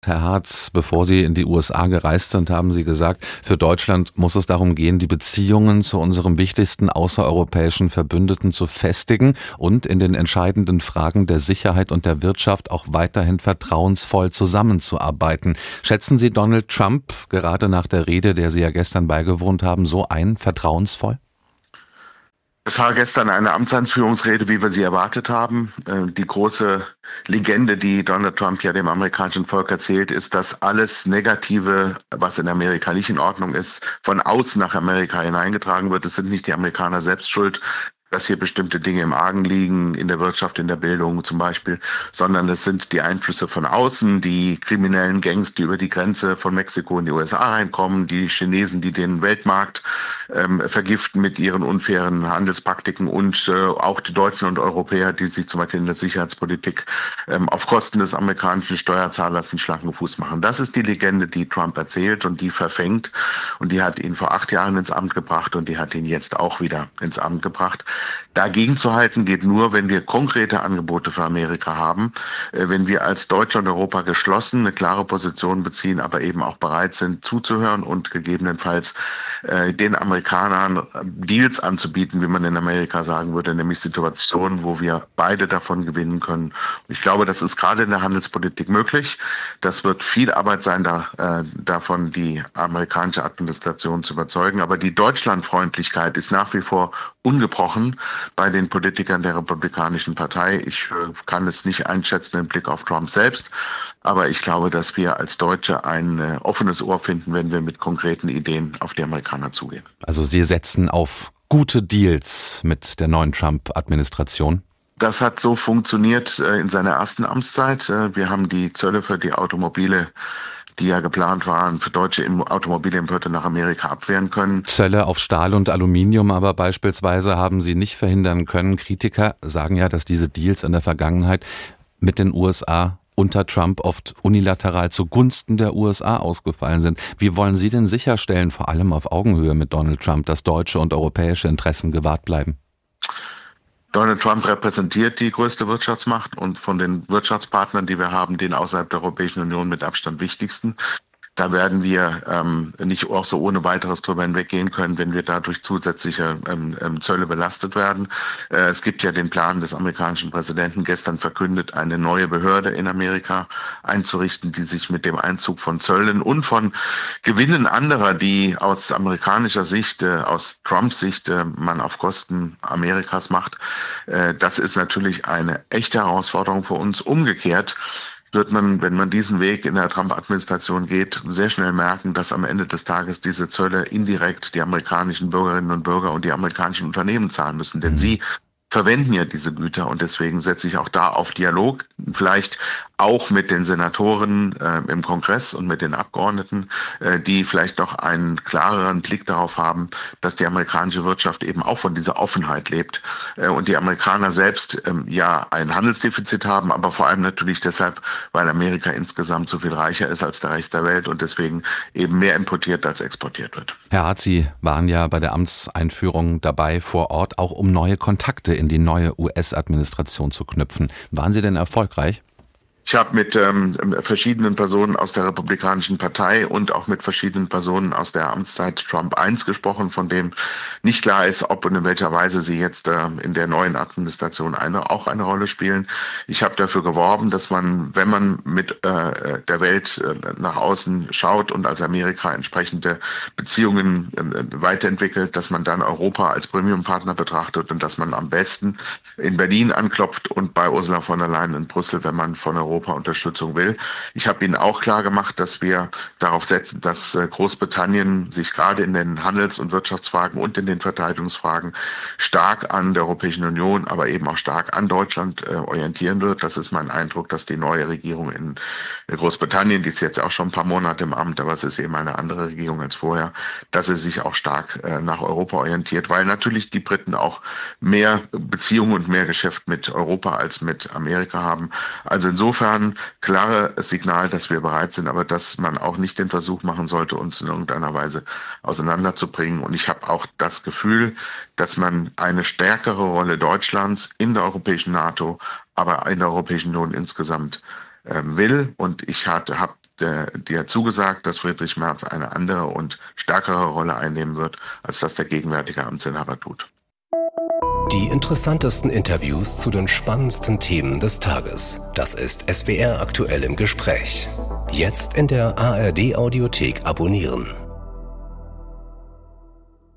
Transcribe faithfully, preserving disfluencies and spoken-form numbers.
Herr Hartz, bevor Sie in die U S A gereist sind, haben Sie gesagt, für Deutschland muss es darum gehen, die Beziehungen zu unserem wichtigsten außereuropäischen Verbündeten zu festigen und in den entscheidenden Fragen der Sicherheit und der Wirtschaft auch weiterhin vertrauensvoll zusammenzuarbeiten. Schätzen Sie Donald Trump gerade nach der Rede, der Sie ja gestern beigewohnt haben, so ein, vertrauensvoll? Es war gestern eine Amtseinführungsrede, wie wir sie erwartet haben. Die große Legende, die Donald Trump ja dem amerikanischen Volk erzählt, ist, dass alles Negative, was in Amerika nicht in Ordnung ist, von außen nach Amerika hineingetragen wird. Es sind nicht die Amerikaner selbst schuld, dass hier bestimmte Dinge im Argen liegen, in der Wirtschaft, in der Bildung zum Beispiel, sondern es sind die Einflüsse von außen, die kriminellen Gangs, die über die Grenze von Mexiko in die U S A reinkommen, die Chinesen, die den Weltmarkt ähm, vergiften mit ihren unfairen Handelspraktiken und äh, auch die Deutschen und Europäer, die sich zum Beispiel in der Sicherheitspolitik ähm, auf Kosten des amerikanischen Steuerzahlers einen schlanken Fuß machen. Das ist die Legende, die Trump erzählt und die verfängt, und die hat ihn vor acht Jahren ins Amt gebracht und die hat ihn jetzt auch wieder ins Amt gebracht. Dagegen zu halten geht nur, wenn wir konkrete Angebote für Amerika haben, wenn wir als Deutschland und Europa geschlossen eine klare Position beziehen, aber eben auch bereit sind zuzuhören und gegebenenfalls äh, den Amerikanern Deals anzubieten, wie man in Amerika sagen würde, nämlich Situationen, wo wir beide davon gewinnen können. Ich glaube, das ist gerade in der Handelspolitik möglich. Das wird viel Arbeit sein, da, äh, davon die amerikanische Administration zu überzeugen. Aber die Deutschlandfreundlichkeit ist nach wie vor ungebrochen bei den Politikern der Republikanischen Partei. Ich äh, kann es nicht einschätzen im Blick auf Trump selbst, aber ich glaube, dass wir als Deutsche ein äh, offenes Ohr finden, wenn wir mit konkreten Ideen auf die Amerikaner zugehen. Also Sie setzen auf gute Deals mit der neuen Trump-Administration? Das hat so funktioniert äh, in seiner ersten Amtszeit. Äh, wir haben die Zölle für die Automobile, die ja geplant waren, für deutsche Automobilimporte nach Amerika abwehren können. Zölle auf Stahl und Aluminium aber beispielsweise haben Sie nicht verhindern können. Kritiker sagen ja, dass diese Deals in der Vergangenheit mit den U S A unter Trump oft unilateral zugunsten der U S A ausgefallen sind. Wie wollen Sie denn sicherstellen, vor allem auf Augenhöhe mit Donald Trump, dass deutsche und europäische Interessen gewahrt bleiben? Donald Trump repräsentiert die größte Wirtschaftsmacht und von den Wirtschaftspartnern, die wir haben, den außerhalb der Europäischen Union mit Abstand wichtigsten. Da werden wir ähm, nicht auch so ohne weiteres drüber hinweggehen können, wenn wir dadurch zusätzliche ähm, ähm, Zölle belastet werden. Äh, es gibt ja den Plan des amerikanischen Präsidenten, gestern verkündet, eine neue Behörde in Amerika einzurichten, die sich mit dem Einzug von Zöllen und von Gewinnen anderer, die aus amerikanischer Sicht, äh, aus Trumps Sicht, äh, man auf Kosten Amerikas macht. Äh, das ist natürlich eine echte Herausforderung für uns. Umgekehrt wird man, wenn man diesen Weg in der Trump-Administration geht, sehr schnell merken, dass am Ende des Tages diese Zölle indirekt die amerikanischen Bürgerinnen und Bürger und die amerikanischen Unternehmen zahlen müssen. Denn sie verwenden ja diese Güter, und deswegen setze ich auch da auf Dialog, vielleicht auch mit den Senatoren äh, im Kongress und mit den Abgeordneten, äh, die vielleicht noch einen klareren Blick darauf haben, dass die amerikanische Wirtschaft eben auch von dieser Offenheit lebt äh, und die Amerikaner selbst ähm, ja ein Handelsdefizit haben, aber vor allem natürlich deshalb, weil Amerika insgesamt so viel reicher ist als der Rest der Welt und deswegen eben mehr importiert als exportiert wird. Herr Hartz, Sie waren ja bei der Amtseinführung dabei vor Ort, auch um neue Kontakte in die neue U S-Administration zu knüpfen. Waren Sie denn erfolgreich? Ich habe mit ähm, verschiedenen Personen aus der Republikanischen Partei und auch mit verschiedenen Personen aus der Amtszeit Trump eins gesprochen, von dem nicht klar ist, ob und in welcher Weise sie jetzt äh, in der neuen Administration eine, auch eine Rolle spielen. Ich habe dafür geworben, dass man, wenn man mit äh, der Welt äh, nach außen schaut und als Amerika entsprechende Beziehungen äh, weiterentwickelt, dass man dann Europa als Premium-Partner betrachtet und dass man am besten in Berlin anklopft und bei Ursula von der Leyen in Brüssel, wenn man von Europa Unterstützung will. Ich habe Ihnen auch klar gemacht, dass wir darauf setzen, dass Großbritannien sich gerade in den Handels- und Wirtschaftsfragen und in den Verteidigungsfragen stark an der Europäischen Union, aber eben auch stark an Deutschland äh, orientieren wird. Das ist mein Eindruck, dass die neue Regierung in Großbritannien, die ist jetzt auch schon ein paar Monate im Amt, aber es ist eben eine andere Regierung als vorher, dass sie sich auch stark äh, nach Europa orientiert, weil natürlich die Briten auch mehr Beziehungen und mehr Geschäft mit Europa als mit Amerika haben. Also insofern klares Signal, dass wir bereit sind, aber dass man auch nicht den Versuch machen sollte, uns in irgendeiner Weise auseinanderzubringen. Und ich habe auch das Gefühl, dass man eine stärkere Rolle Deutschlands in der europäischen NATO, aber in der Europäischen Union insgesamt äh, will. Und ich habe der, die hat zugesagt, dass Friedrich Merz eine andere und stärkere Rolle einnehmen wird, als das der gegenwärtige Amtsinhaber tut. Die interessantesten Interviews zu den spannendsten Themen des Tages. Das ist S W R aktuell im Gespräch. Jetzt in der A R D Audiothek abonnieren.